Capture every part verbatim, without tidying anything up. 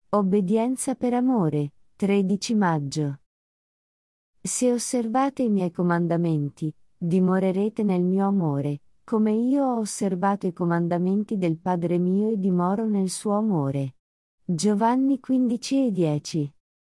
Obbedienza per amore, tredici maggio. Se osservate i miei comandamenti, dimorerete nel mio amore, come io ho osservato i comandamenti del Padre mio e dimoro nel suo amore. Giovanni quindici e dieci.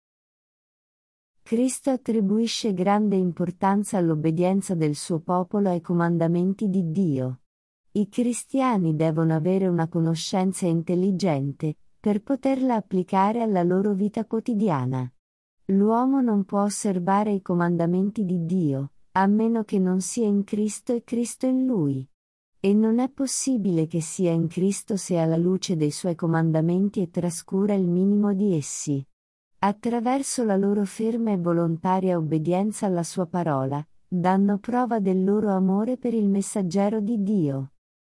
Cristo attribuisce grande importanza all'obbedienza del suo popolo ai comandamenti di Dio. I cristiani devono avere una conoscenza intelligente, per poterla applicare alla loro vita quotidiana. L'uomo non può osservare i comandamenti di Dio, a meno che non sia in Cristo e Cristo in lui. E non è possibile che sia in Cristo se alla luce dei suoi comandamenti e trascura il minimo di essi. Attraverso la loro ferma e volontaria obbedienza alla sua parola, danno prova del loro amore per il messaggero di Dio.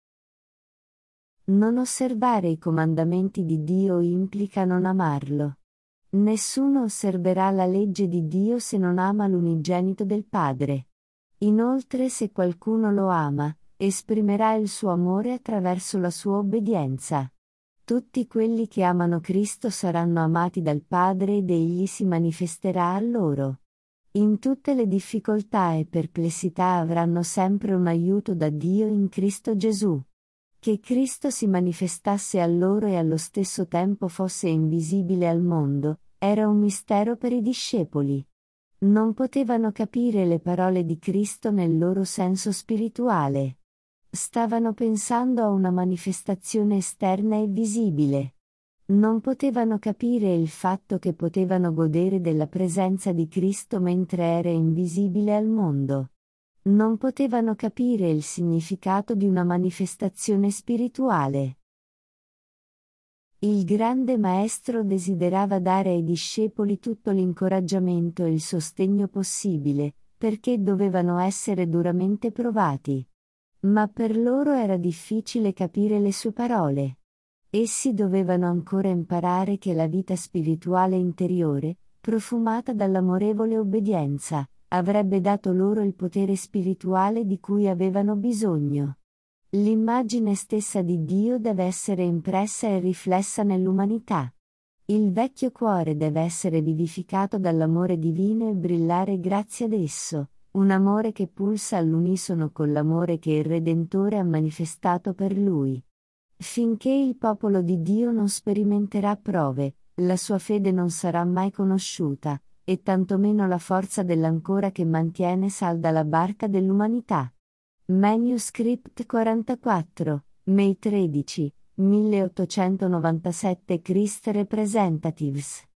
Non osservare i comandamenti di Dio implica non amarlo. Nessuno osserverà la legge di Dio se non ama l'unigenito del Padre. Inoltre, se qualcuno lo ama, esprimerà il suo amore attraverso la sua obbedienza. Tutti quelli che amano Cristo saranno amati dal Padre ed Egli si manifesterà a loro. In tutte le difficoltà e perplessità avranno sempre un aiuto da Dio in Cristo Gesù. Che Cristo si manifestasse a loro e allo stesso tempo fosse invisibile al mondo, era un mistero per i discepoli. Non potevano capire le parole di Cristo nel loro senso spirituale. Stavano pensando a una manifestazione esterna e visibile. Non potevano capire il fatto che potevano godere della presenza di Cristo mentre era invisibile al mondo. Non potevano capire il significato di una manifestazione spirituale. Il grande maestro desiderava dare ai discepoli tutto l'incoraggiamento e il sostegno possibile, perché dovevano essere duramente provati. Ma per loro era difficile capire le sue parole. Essi dovevano ancora imparare che la vita spirituale interiore, profumata dall'amorevole obbedienza, avrebbe dato loro il potere spirituale di cui avevano bisogno. L'immagine stessa di Dio deve essere impressa e riflessa nell'umanità. Il vecchio cuore deve essere vivificato dall'amore divino e brillare grazie ad esso, un amore che pulsa all'unisono con l'amore che il Redentore ha manifestato per lui. Finché il popolo di Dio non sperimenterà prove, la sua fede non sarà mai conosciuta, e tantomeno la forza dell'ancora che mantiene salda la barca dell'umanità. Manuscript quarantaquattro, May tredici, milleottocentonovantasette Christ Representatives.